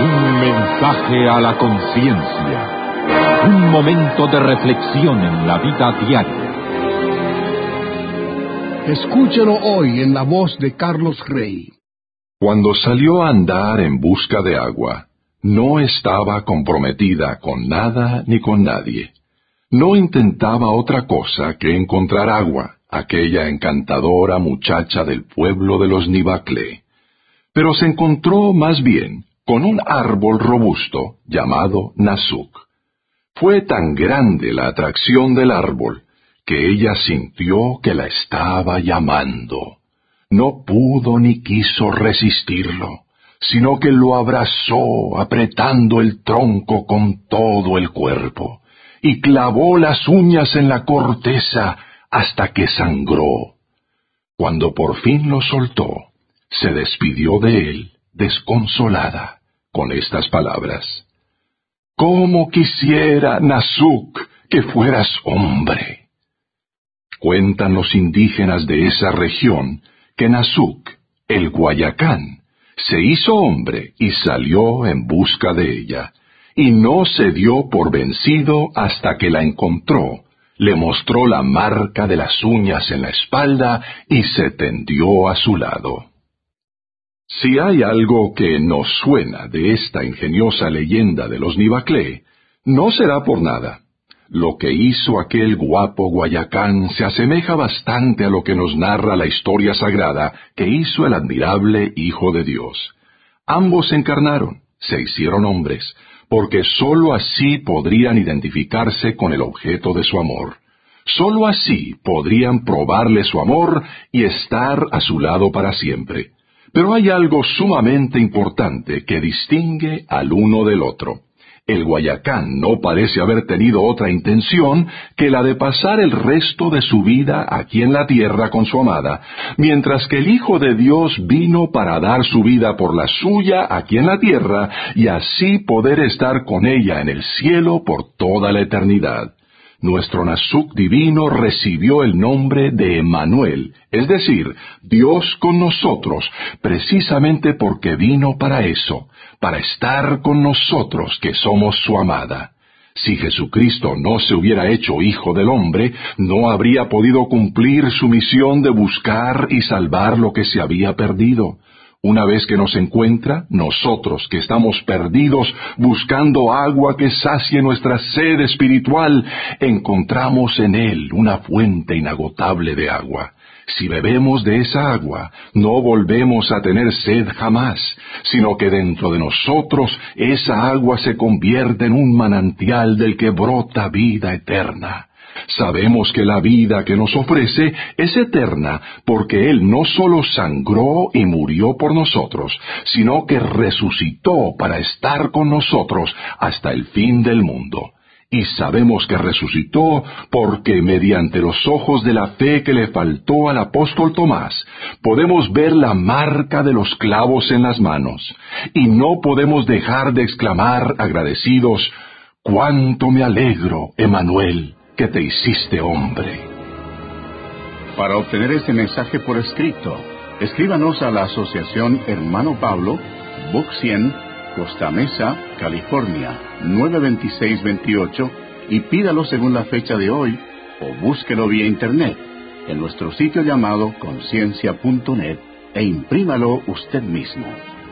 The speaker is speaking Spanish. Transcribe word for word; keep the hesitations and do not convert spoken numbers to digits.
Un mensaje a la conciencia. Un momento de reflexión en la vida diaria. Escúchelo hoy en la voz de Carlos Rey. Cuando salió a andar en busca de agua, no estaba comprometida con nada ni con nadie. No intentaba otra cosa que encontrar agua, aquella encantadora muchacha del pueblo de los Nibaclé. Pero se encontró más bien con un árbol robusto llamado Nasuc. Fue tan grande la atracción del árbol que ella sintió que la estaba llamando. No pudo ni quiso resistirlo, sino que lo abrazó apretando el tronco con todo el cuerpo, y clavó las uñas en la corteza hasta que sangró. Cuando por fin lo soltó, se despidió de él, desconsolada, con estas palabras: «¿Cómo quisiera, Nasuc, que fueras hombre?» Cuentan los indígenas de esa región que Nasuc, el Guayacán, se hizo hombre y salió en busca de ella, y no se dio por vencido hasta que la encontró, le mostró la marca de las uñas en la espalda y se tendió a su lado. Si hay algo que nos suena de esta ingeniosa leyenda de los Nibaclé, no será por nada. Lo que hizo aquel guapo Guayacán se asemeja bastante a lo que nos narra la historia sagrada que hizo el admirable Hijo de Dios. Ambos se encarnaron, se hicieron hombres, porque sólo así podrían identificarse con el objeto de su amor. Sólo así podrían probarle su amor y estar a su lado para siempre. Pero hay algo sumamente importante que distingue al uno del otro. El Guayacán no parece haber tenido otra intención que la de pasar el resto de su vida aquí en la tierra con su amada, mientras que el Hijo de Dios vino para dar su vida por la suya aquí en la tierra y así poder estar con ella en el cielo por toda la eternidad. Nuestro Nasuc divino recibió el nombre de Emmanuel, es decir, Dios con nosotros, precisamente porque vino para eso, para estar con nosotros que somos su amada. Si Jesucristo no se hubiera hecho Hijo del Hombre, no habría podido cumplir su misión de buscar y salvar lo que se había perdido. Una vez que nos encuentra, nosotros que estamos perdidos buscando agua que sacie nuestra sed espiritual, encontramos en Él una fuente inagotable de agua. Si bebemos de esa agua, no volvemos a tener sed jamás, sino que dentro de nosotros esa agua se convierte en un manantial del que brota vida eterna. Sabemos que la vida que nos ofrece es eterna porque Él no solo sangró y murió por nosotros, sino que resucitó para estar con nosotros hasta el fin del mundo. Y sabemos que resucitó porque mediante los ojos de la fe que le faltó al apóstol Tomás, podemos ver la marca de los clavos en las manos. Y no podemos dejar de exclamar agradecidos: «¡Cuánto me alegro, Emmanuel, que te hiciste hombre!» Para obtener este mensaje por escrito, escríbanos a la Asociación Hermano Pablo, Box cien, Costa Mesa, California, nueve dos seis dos ocho, y pídalo según la fecha de hoy, o búsquelo vía internet, en nuestro sitio llamado conciencia punto net, e imprímalo usted mismo.